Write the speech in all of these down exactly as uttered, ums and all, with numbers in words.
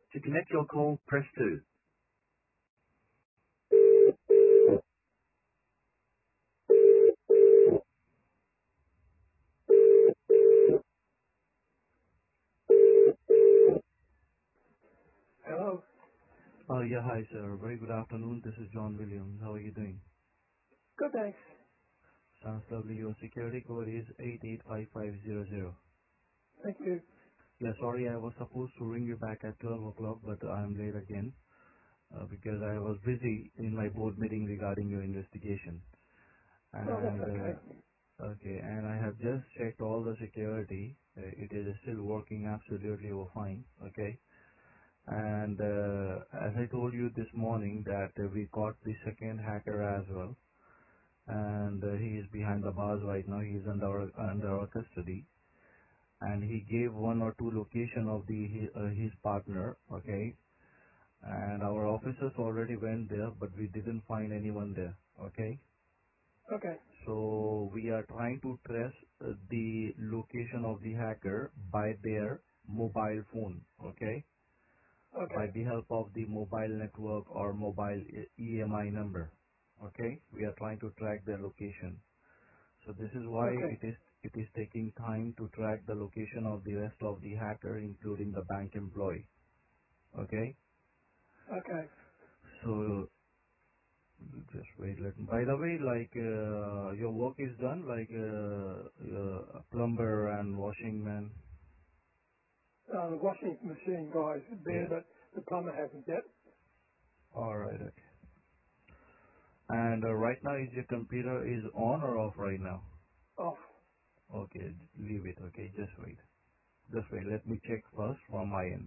To connect your call, press two. Hello. Uh, yeah, hi, sir. Very good afternoon. This is John Williams. How are you doing? Good, thanks. Sounds lovely. Your security code is eight eight five five zero zero. Thank you. Yeah, sorry, I was supposed to ring you back at twelve o'clock, but I'm late again uh, because I was busy in my board meeting regarding your investigation. Oh, that's And, okay. uh, okay, and I have just checked all the security. Uh, it is still working absolutely fine, okay? And uh, as I told you this morning that uh, we caught the second hacker as well, and uh, he is behind the bars right now. He is under our, under our custody, and he gave one or two location of the his, uh, his partner. Okay, and our officers already went there, but we didn't find anyone there. Okay, Okay. so we are trying to trace uh, the location of the hacker by their mobile phone. Okay, by Okay. the help of the mobile network or mobile E M I number. Okay, we are trying to track their location. So this is why Okay. it is it is taking time to track the location of the rest of the hacker, including the bank employee. Okay. Okay. So just wait. Let me, by the way, like uh, your work is done, like uh, uh, a plumber and washing man. Uh, the washing machine guy's there, Yeah. but the plumber hasn't yet. All right. Okay. And uh, right now, is your computer is on or off right now? Off. Okay. Leave it. Okay. Just wait. Just wait. Let me check first from my end.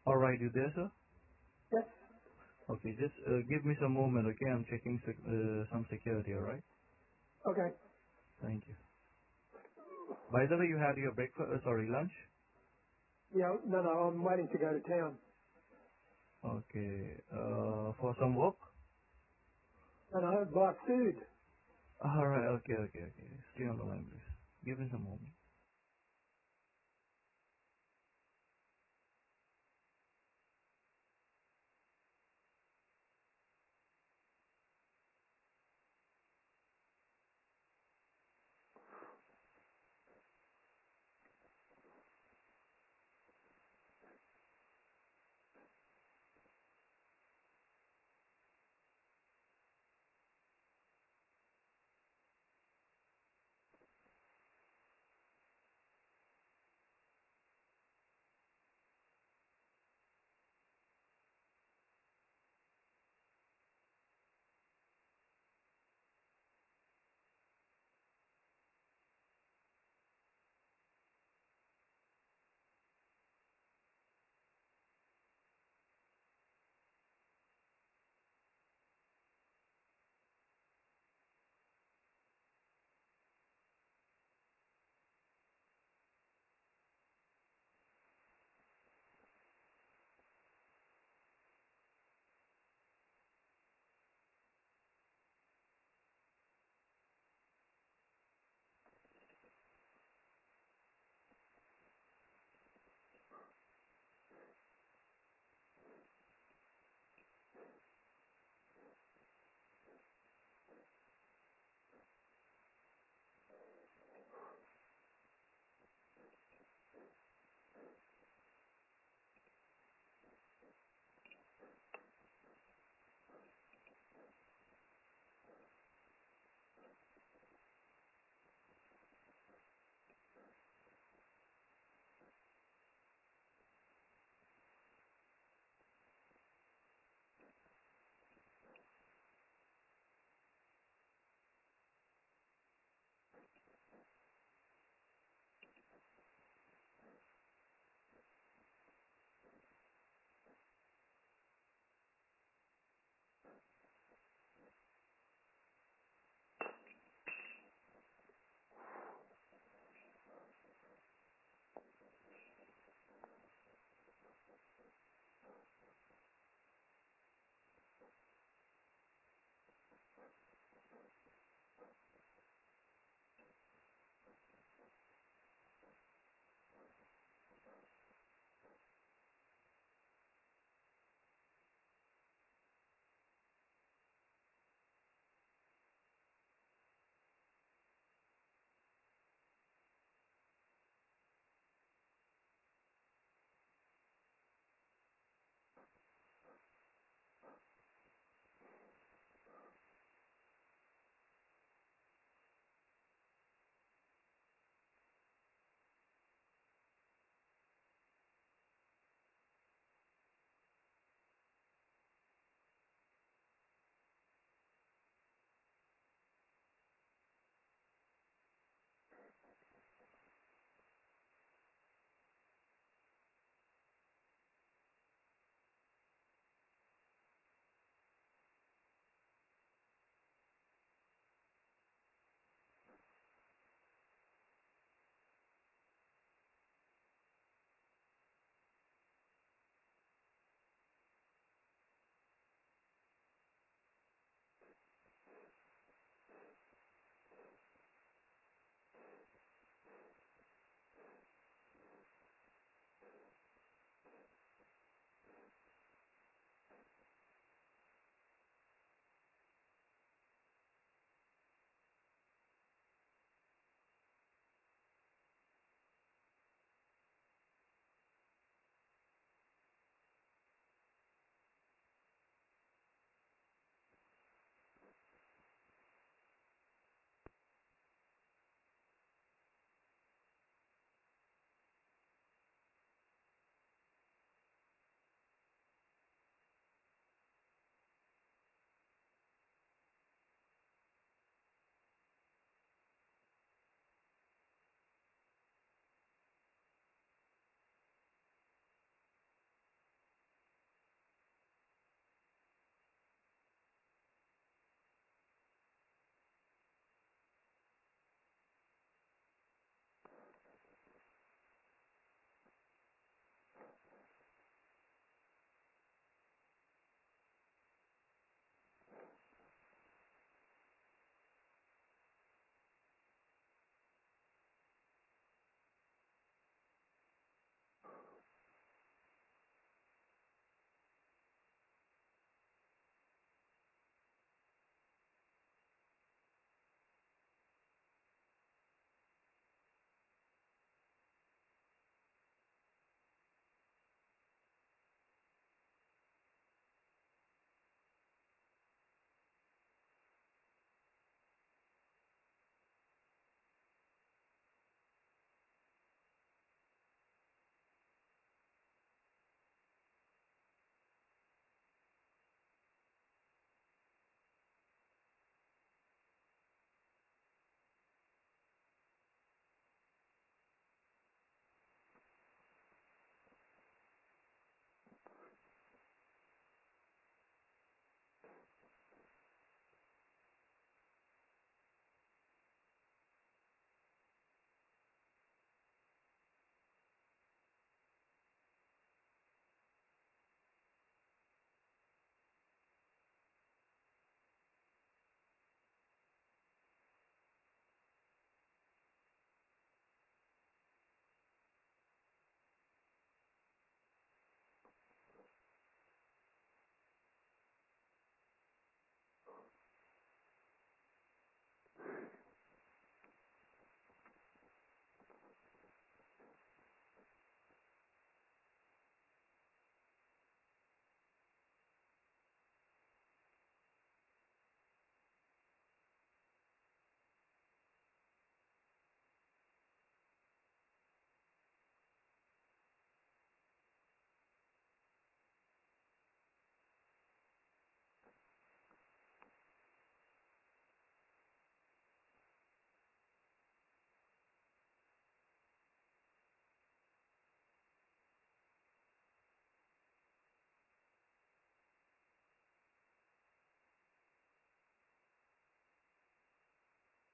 All right, you there, sir? Yes. Okay, just uh, give me some moment, okay? I'm checking sec- uh, some security, all right? Okay. Thank you. By the way, you had your breakfast, uh, sorry, lunch? Yeah, no, no, I'm waiting to go to town. Okay, uh, for some work? No, no, buy food. All right, okay, okay, okay. Stay on the line, please. Give me some moment.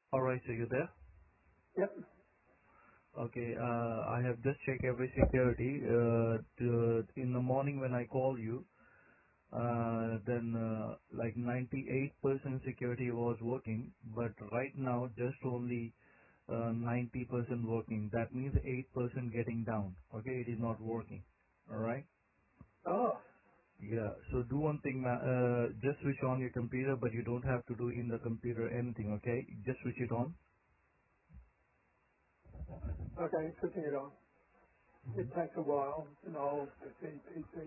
All right, so you there? Yep. Okay, uh, I have just checked every security. Uh, to, in the morning when I call you, uh, then uh, like ninety-eight percent security was working, but right now just only uh, ninety percent working. That means eight percent getting down. Okay, it is not working. All right. Oh, Yeah. So do one thing, ma- uh, just switch on your computer, but you don't have to do in the computer anything. Okay, just switch it on. okay, switching it on. It takes a while. It's an old P C.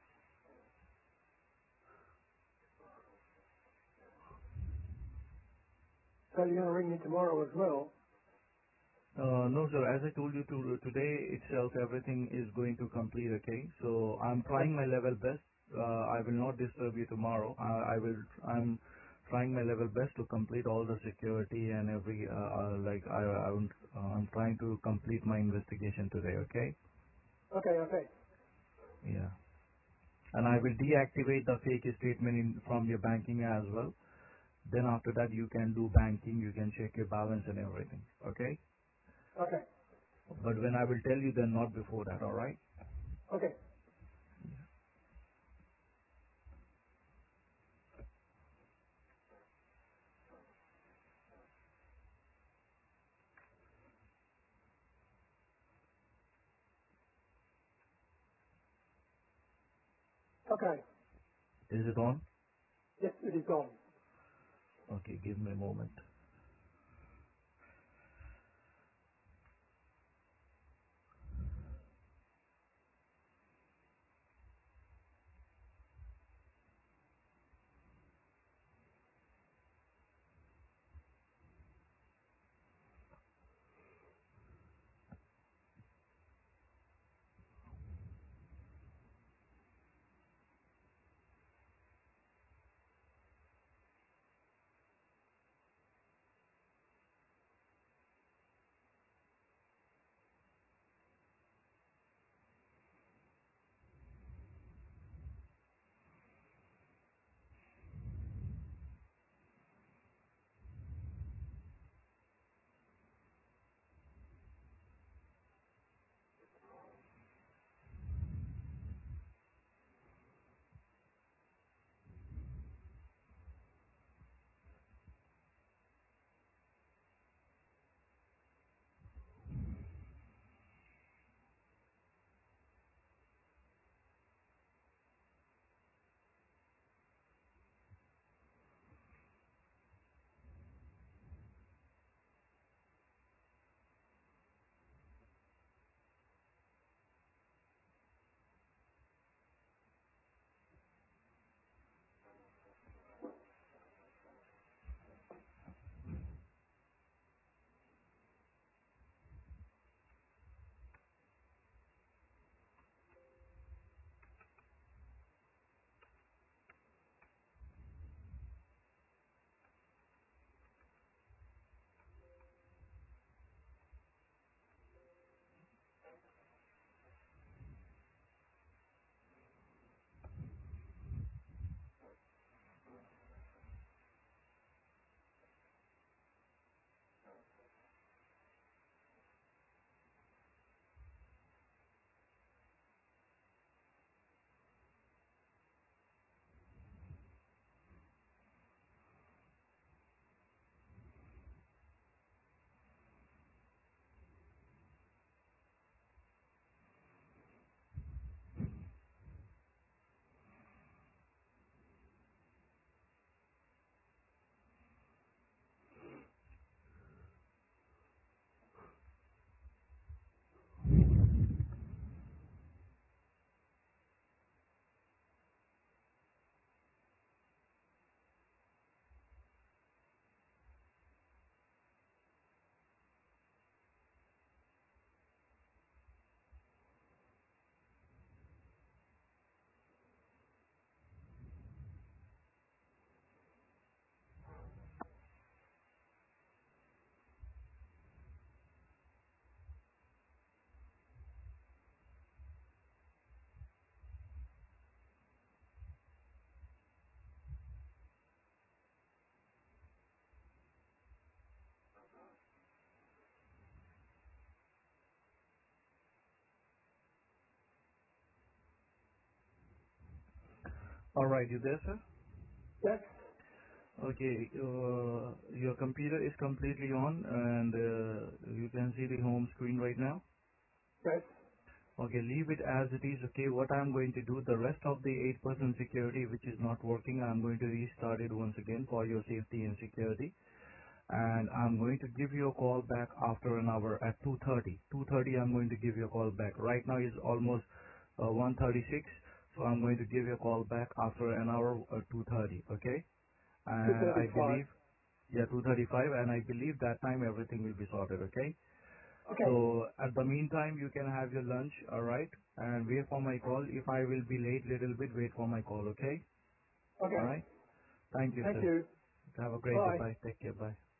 So you're going to ring me tomorrow as well? Uh, no, sir. As I told you to, today itself, everything is going to complete. Okay. So I'm Okay. trying my level best. Uh, I will not disturb you tomorrow. I, I will. I'm trying my level best to complete all the security and every. Uh, uh, like I, I'm, uh, I'm trying to complete my investigation today. Okay. Okay, okay. Yeah. And I will deactivate the fake statement in, from your banking as well. Then after that, you can do banking. You can check your balance and everything. Okay. Okay. But when I will tell you, then not before that. All right. Okay. Okay. Is it on? Yes, it is on. Okay, give me a moment. All right, you there, sir? Yes. Okay, uh, your computer is completely on and uh, you can see the home screen right now. Yes. Okay, leave it as it is. Okay, what I'm going to do, the rest of the eight percent security which is not working, I'm going to restart it once again for your safety and security. And I'm going to give you a call back after an hour at two thirty. two thirty I'm going to give you a call back. Right now is almost uh, one thirty-six, so I'm going to give you a call back after an hour at two thirty, okay? Two And I thirty-five. believe, yeah, two thirty-five, and I believe that time everything will be sorted, okay? Okay. So at the meantime, you can have your lunch, alright? And wait for my call. If I will be late little bit, wait for my call, okay? Okay. Alright? Thank you, Thank sir. you. Have a great day. Bye. Bye. Take care. Bye.